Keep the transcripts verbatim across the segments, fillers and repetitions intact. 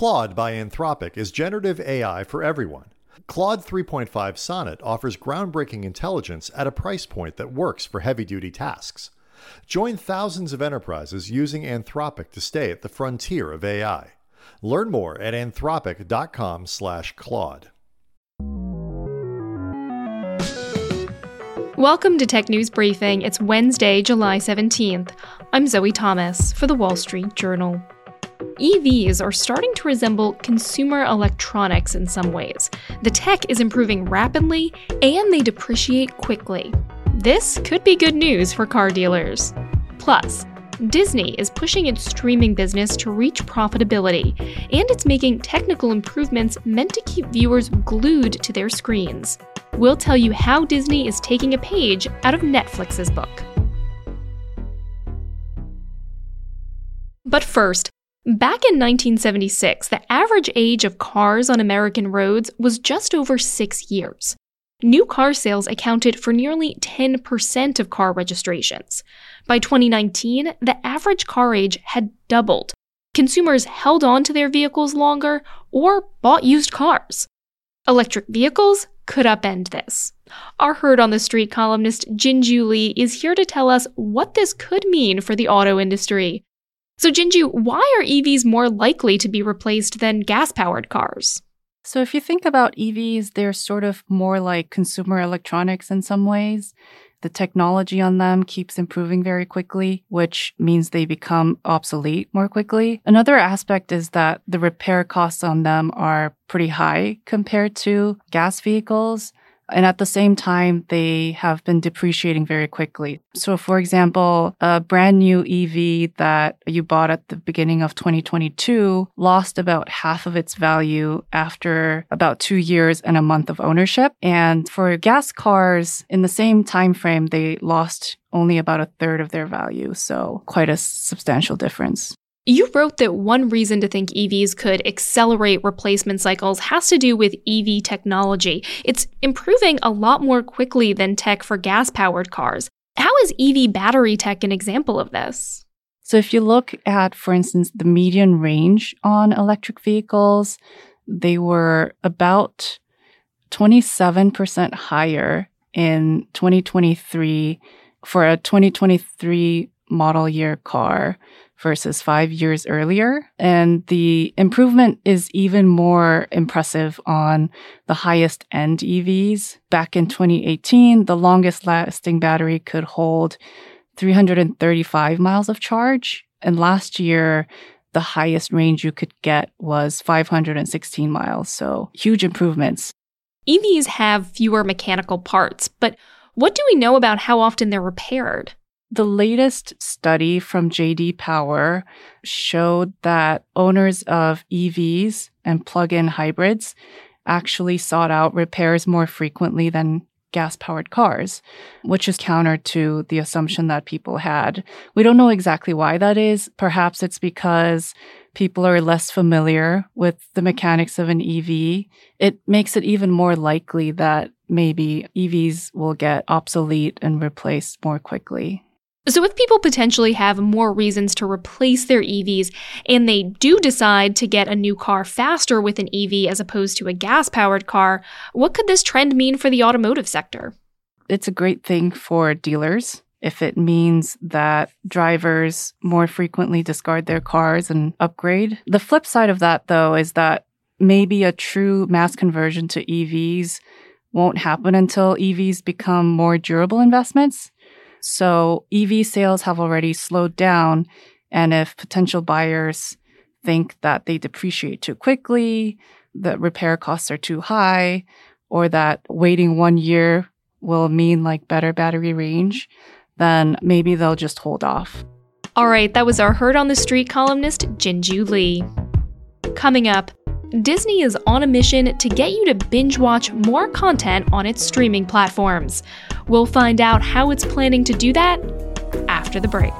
Claude by Anthropic is generative A I for everyone. Claude three point five Sonnet offers groundbreaking intelligence at a price point that works for heavy-duty tasks. Join thousands of enterprises using Anthropic to stay at the frontier of A I. Learn more at anthropic dot com slash Claude. Welcome to Tech News Briefing. It's Wednesday, July seventeenth. I'm Zoe Thomas for The Wall Street Journal. E Vs are starting to resemble consumer electronics in some ways. The tech is improving rapidly, and they depreciate quickly. This could be good news for car dealers. Plus, Disney is pushing its streaming business to reach profitability, and it's making technical improvements meant to keep viewers glued to their screens. We'll tell you how Disney is taking a page out of Netflix's book. But first, back in nineteen seventy-six, the average age of cars on American roads was just over six years. New car sales accounted for nearly ten percent of car registrations. By twenty nineteen, the average car age had doubled. Consumers held on to their vehicles longer or bought used cars. Electric vehicles could upend this. Our Heard on the Street columnist Jinju Lee is here to tell us what this could mean for the auto industry. So Jinju, why are E Vs more likely to be replaced than gas-powered cars? So if you think about E Vs, they're sort of more like consumer electronics in some ways. The technology on them keeps improving very quickly, which means they become obsolete more quickly. Another aspect is that the repair costs on them are pretty high compared to gas vehicles. And at the same time, they have been depreciating very quickly. So for example, a brand new E V that you bought at the beginning of twenty twenty-two lost about half of its value after about two years and a month of ownership. And for gas cars, in the same time frame, they lost only about a third of their value. So quite a substantial difference. You wrote that one reason to think E Vs could accelerate replacement cycles has to do with E V technology. It's improving a lot more quickly than tech for gas-powered cars. How is E V battery tech an example of this? So if you look at, for instance, the median range on electric vehicles, they were about twenty-seven percent higher in twenty twenty-three for a twenty twenty-three model year car versus five years earlier. And the improvement is even more impressive on the highest end E Vs. Back in twenty eighteen, the longest lasting battery could hold three hundred thirty-five miles of charge. And last year, the highest range you could get was five hundred sixteen miles. So huge improvements. E Vs have fewer mechanical parts, but what do we know about how often they're repaired? The latest study from J D Power showed that owners of E Vs and plug-in hybrids actually sought out repairs more frequently than gas-powered cars, which is counter to the assumption that people had. We don't know exactly why that is. Perhaps it's because people are less familiar with the mechanics of an E V. It makes it even more likely that maybe E Vs will get obsolete and replaced more quickly. So if people potentially have more reasons to replace their E Vs and they do decide to get a new car faster with an E V as opposed to a gas-powered car, what could this trend mean for the automotive sector? It's a great thing for dealers if it means that drivers more frequently discard their cars and upgrade. The flip side of that, though, is that maybe a true mass conversion to E Vs won't happen until E Vs become more durable investments. So E V sales have already slowed down, and if potential buyers think that they depreciate too quickly, that repair costs are too high, or that waiting one year will mean like better battery range, then maybe they'll just hold off. All right, that was our Heard on the Street columnist, Jinju Lee. Coming up, Disney is on a mission to get you to binge watch more content on its streaming platforms. We'll find out how it's planning to do that after the break.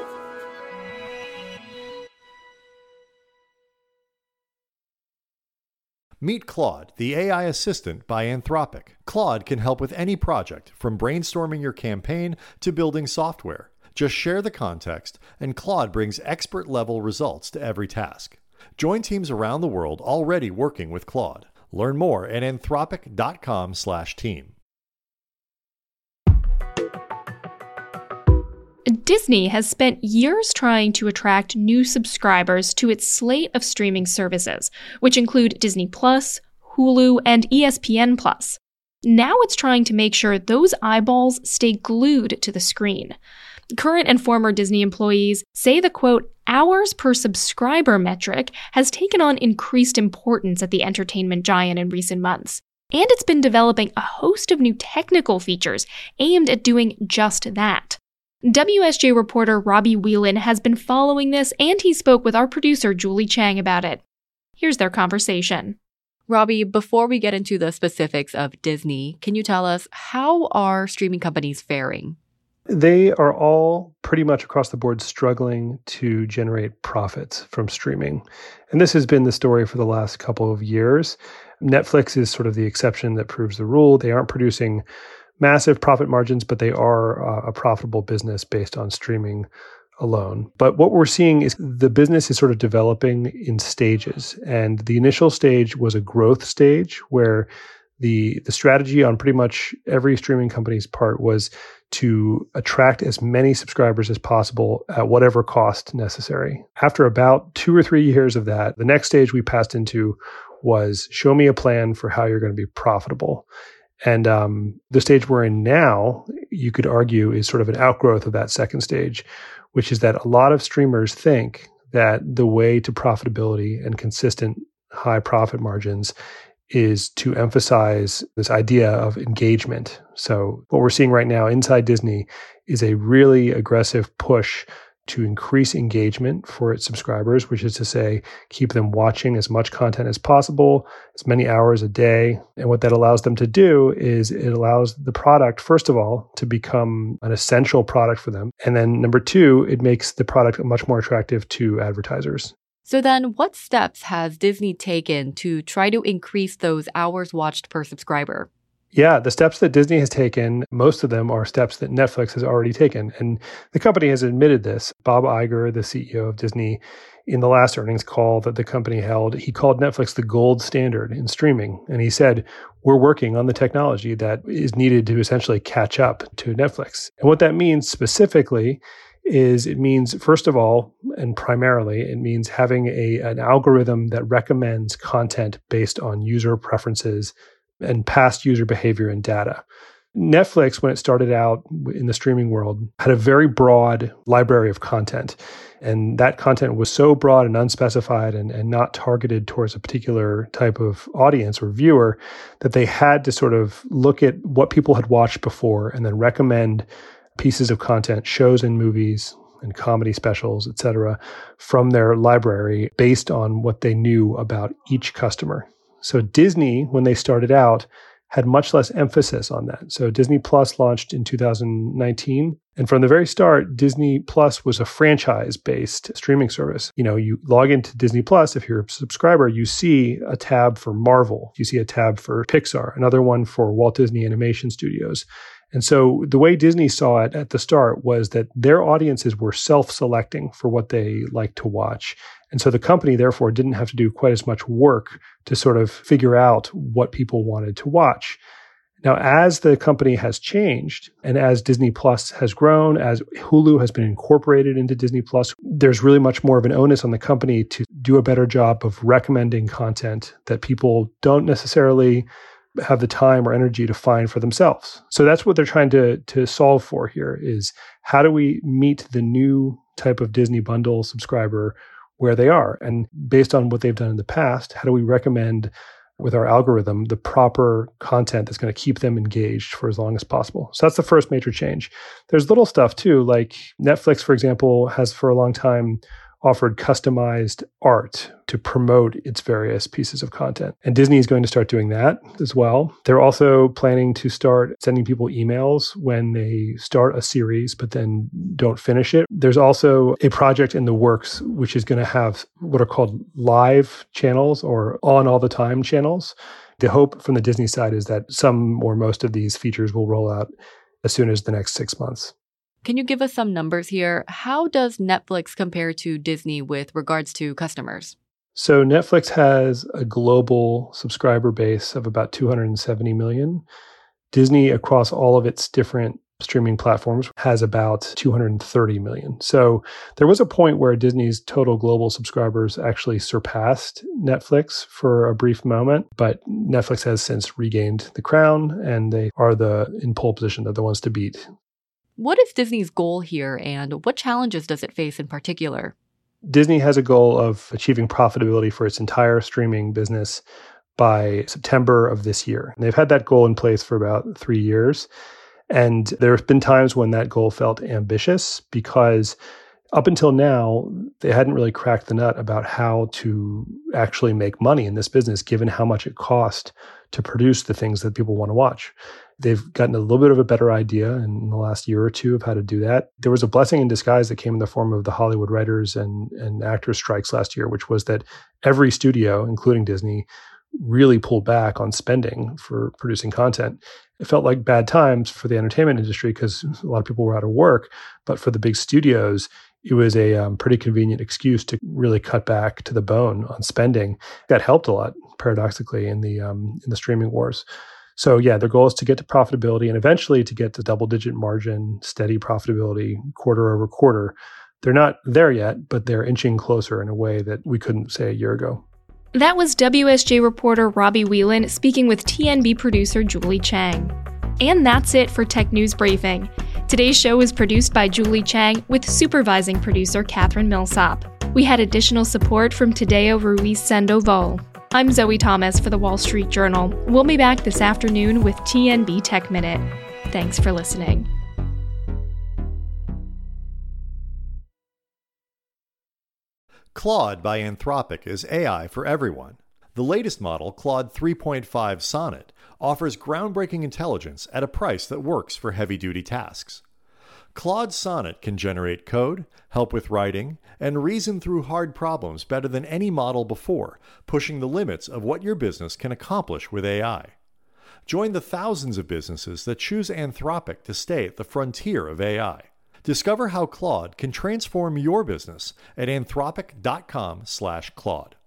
Meet Claude, the A I assistant by Anthropic. Claude can help with any project, from brainstorming your campaign to building software. Just share the context, and Claude brings expert-level results to every task. Join teams around the world already working with Claude. Learn more at anthropic.com slash team. Disney has spent years trying to attract new subscribers to its slate of streaming services, which include Disney Plus, Hulu, and E S P N Plus. Now it's trying to make sure those eyeballs stay glued to the screen. Current and former Disney employees say the, quote, hours per subscriber metric has taken on increased importance at the entertainment giant in recent months. And it's been developing a host of new technical features aimed at doing just that. W S J reporter Robbie Whelan has been following this, and he spoke with our producer Julie Chang about it. Here's their conversation. Robbie, before we get into the specifics of Disney, can you tell us, how are streaming companies faring? They are all pretty much across the board struggling to generate profits from streaming. And this has been the story for the last couple of years. Netflix is sort of the exception that proves the rule. They aren't producing massive profit margins, but they are uh, a profitable business based on streaming alone. But what we're seeing is the business is sort of developing in stages. And the initial stage was a growth stage where the the strategy on pretty much every streaming company's part was to attract as many subscribers as possible at whatever cost necessary. After about two or three years of that, the next stage we passed into was show me a plan for how you're going to be profitable. And um, the stage we're in now, you could argue, is sort of an outgrowth of that second stage, which is that a lot of streamers think that the way to profitability and consistent high profit margins is to emphasize this idea of engagement. So what we're seeing right now inside Disney is a really aggressive push to increase engagement for its subscribers, which is to say, keep them watching as much content as possible, as many hours a day. And what that allows them to do is it allows the product, first of all, to become an essential product for them. And then number two, it makes the product much more attractive to advertisers. So then what steps has Disney taken to try to increase those hours watched per subscriber? Yeah, the steps that Disney has taken, most of them are steps that Netflix has already taken. And the company has admitted this. Bob Iger, the C E O of Disney, in the last earnings call that the company held, he called Netflix the gold standard in streaming. And he said, we're working on the technology that is needed to essentially catch up to Netflix. And what that means specifically is it means, first of all, and primarily, it means having a an algorithm that recommends content based on user preferences and past user behavior and data. Netflix, when it started out in the streaming world, had a very broad library of content. And that content was so broad and unspecified and, and not targeted towards a particular type of audience or viewer that they had to sort of look at what people had watched before and then recommend pieces of content, shows and movies and comedy specials, et cetera, from their library based on what they knew about each customer. So Disney, when they started out, had much less emphasis on that. So Disney Plus launched in two thousand nineteen. And from the very start, Disney Plus was a franchise-based streaming service. You know, you log into Disney Plus, if you're a subscriber, you see a tab for Marvel. You see a tab for Pixar, another one for Walt Disney Animation Studios. And so the way Disney saw it at the start was that their audiences were self-selecting for what they like to watch. And so the company, therefore, didn't have to do quite as much work to sort of figure out what people wanted to watch. Now, as the company has changed and as Disney Plus has grown, as Hulu has been incorporated into Disney Plus, there's really much more of an onus on the company to do a better job of recommending content that people don't necessarily have the time or energy to find for themselves. So that's what they're trying to, to solve for here is how do we meet the new type of Disney bundle subscriber where they are? And based on what they've done in the past, how do we recommend with our algorithm the proper content that's going to keep them engaged for as long as possible? So that's the first major change. There's little stuff too, like Netflix, for example, has for a long time offered customized art to promote its various pieces of content. And Disney is going to start doing that as well. They're also planning to start sending people emails when they start a series, but then don't finish it. There's also a project in the works, which is going to have what are called live channels or on all the time channels. The hope from the Disney side is that some or most of these features will roll out as soon as the next six months. Can you give us some numbers here? How does Netflix compare to Disney with regards to customers? So Netflix has a global subscriber base of about two hundred seventy million. Disney, across all of its different streaming platforms, has about two hundred thirty million. So there was a point where Disney's total global subscribers actually surpassed Netflix for a brief moment, but Netflix has since regained the crown, and they are the in pole position. They're the ones to beat. What is Disney's goal here, and what challenges does it face in particular? Disney has a goal of achieving profitability for its entire streaming business by September of this year. And they've had that goal in place for about three years. And there have been times when that goal felt ambitious because up until now, they hadn't really cracked the nut about how to actually make money in this business, given how much it cost to produce the things that people want to watch. They've gotten a little bit of a better idea in the last year or two of how to do that. There was a blessing in disguise that came in the form of the Hollywood writers and, and actors strikes last year, which was that every studio, including Disney, really pulled back on spending for producing content. It felt like bad times for the entertainment industry because a lot of people were out of work. But for the big studios, it was a um, pretty convenient excuse to really cut back to the bone on spending. That helped a lot, paradoxically, in the um, in the streaming wars. So yeah, their goal is to get to profitability and eventually to get to double-digit margin, steady profitability, quarter over quarter. They're not there yet, but they're inching closer in a way that we couldn't say a year ago. That was W S J reporter Robbie Whelan speaking with T N B producer Julie Chang. And that's it for Tech News Briefing. Today's show is produced by Julie Chang with supervising producer Catherine Millsop. We had additional support from Tadeo Ruiz Sandoval. I'm Zoe Thomas for The Wall Street Journal. We'll be back this afternoon with T N B Tech Minute. Thanks for listening. Claude by Anthropic is A I for everyone. The latest model, Claude three point five Sonnet, offers groundbreaking intelligence at a price that works for heavy-duty tasks. Claude Sonnet can generate code, help with writing, and reason through hard problems better than any model before, pushing the limits of what your business can accomplish with A I. Join the thousands of businesses that choose Anthropic to stay at the frontier of A I. Discover how Claude can transform your business at anthropic dot com slash Claude.